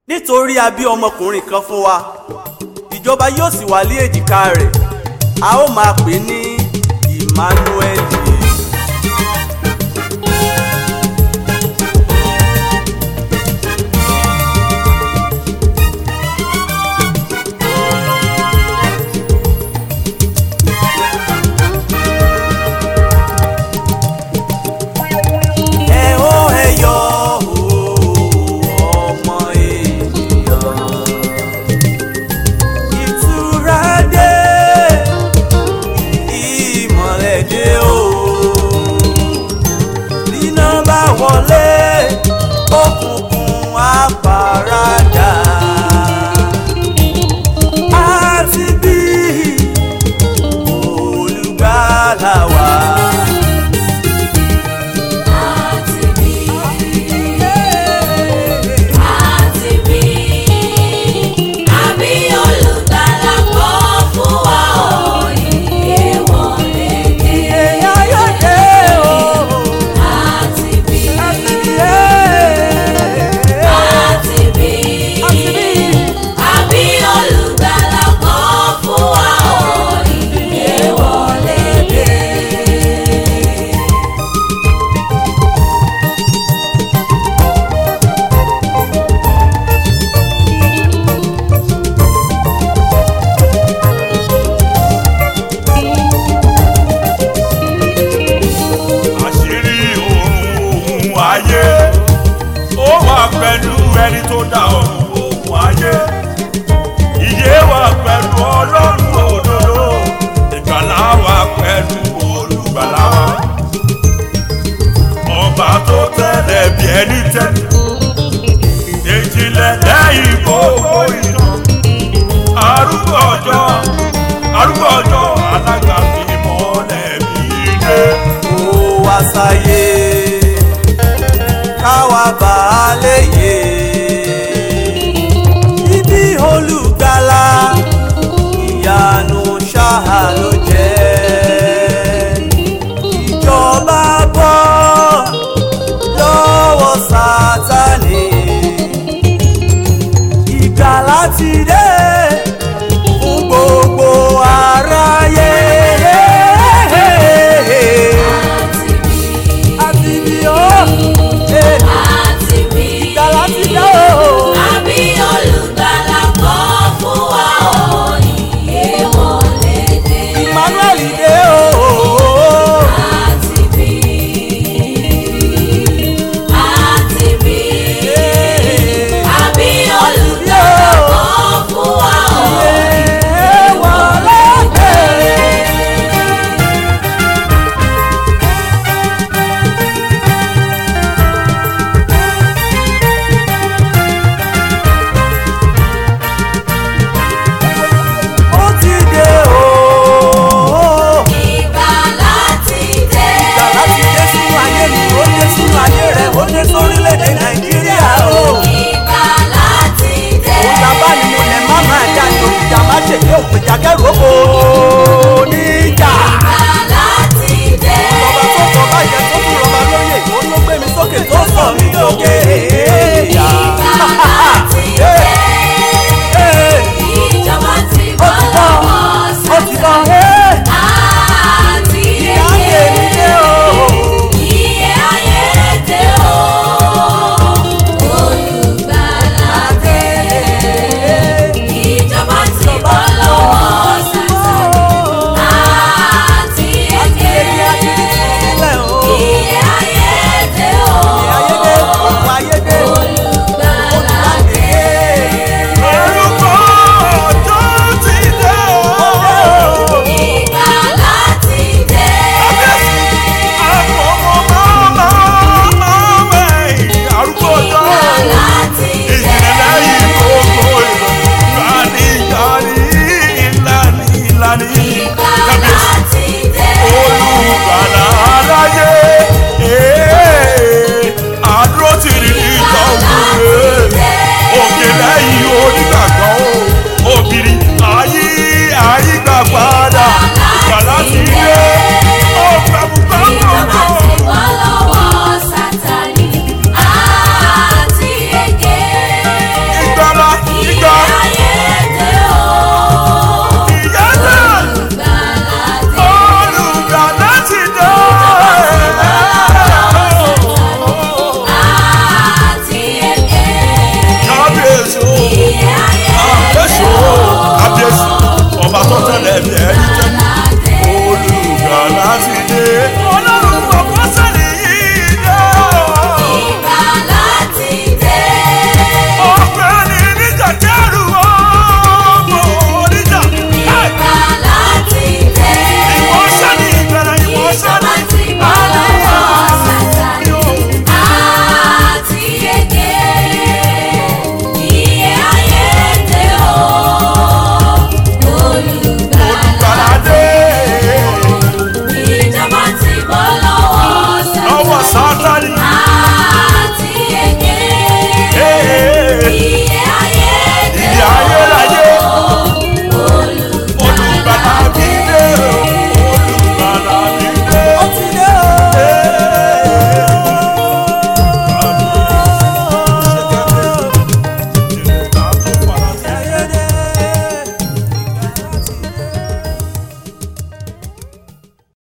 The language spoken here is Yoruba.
nítorí a bí ọmọkùnrin kan fún wa, ìjọba yóò sì wà lé èjìká rẹ̀, a ó máa pè ní Emmanuel. Òkùnkùn àpàràdà àti bí olùgbàlà wa. Pẹ̀lú ẹni tó dá ọ̀run òun ayé, ìyè wa pẹ̀lú Ọlọ́run òdodo, ìgbàlà wa pẹ̀lú olùgbàlà wa. Ọba tó tẹ̀lé bí ẹni tẹ̀lé, ìjìnlẹ̀ lẹ́yìn gbogbo ìtàn, arúgbó ọjọ́ alága fi mọ́lẹ̀ bí dé. Ó wá sáyé káwa bá lè yé ibi olùgbàlà, ìyanu ṣáà ló jẹ́. Ìjọba bọ́ lọ́wọ́ Sátánì, ìgbàlà ti dé.